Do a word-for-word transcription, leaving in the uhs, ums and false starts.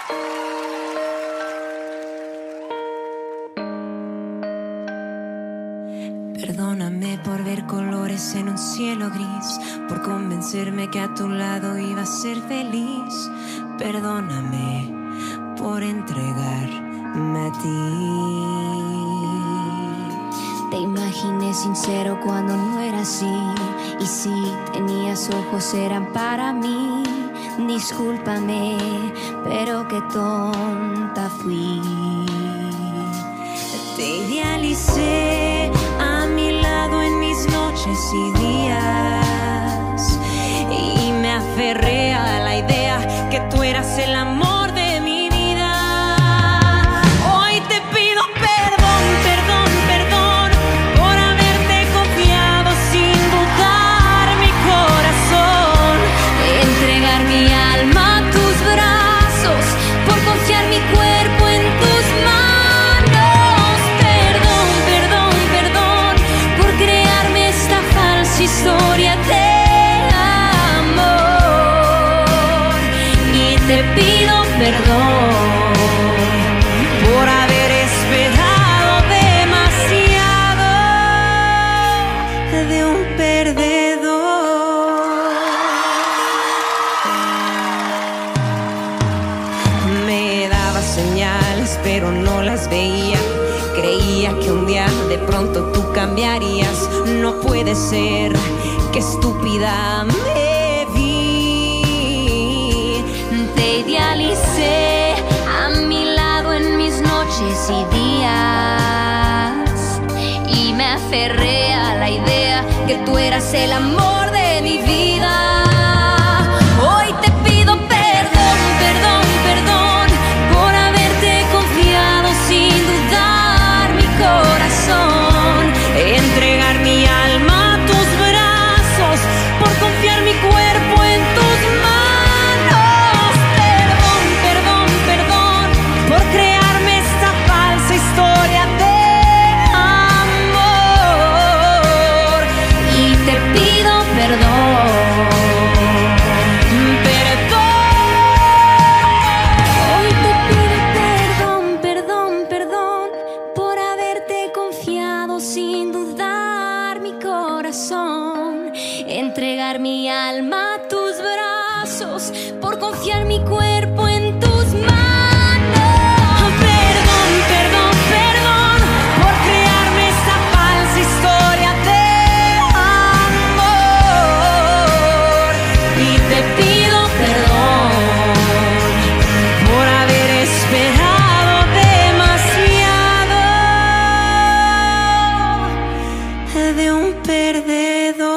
Perdóname por ver colores en un cielo gris, por convencerme que a tu lado iba a ser feliz. Perdóname por entregarme a ti. Te imaginé sincero cuando no era así, y si tenías ojos eran para mí. Discúlpame, pero qué tonta fui. Te idealicé a mi lado en mis noches y días, y me aferré a la idea que tú eras el amor de mi vida. Hoy te pido perdón, perdón, perdón por haberte confiado sin dudar mi corazón, entregar mi alma a tus brazos, por confiar mi cuerpo en tus manos. Historia de amor, y te pido perdón por haber esperado demasiado de un perdedor. Me daba señales pero no las veía. Creía que un día de pronto tú cambiarías. No puede ser, qué estúpida me vi. Te idealicé a mi lado en mis noches y días, y me aferré a la idea que tú eras el amor de mi vida. Hoy te pido perdón, perdón, perdón por haberte confiado sin dudar mi corazón, entregar mi alma a tus brazos, por confiar mi cuerpo en tus manos. Perdón, perdón, perdón por crearme esta falsa historia de amor, y te pido perdón. Entregar mi alma a tus brazos, por confiar mi cuerpo en tus manos. Perdón, perdón, perdón por crearme esta falsa historia de amor, y te pido perdón por haber esperado demasiado de un perdedor.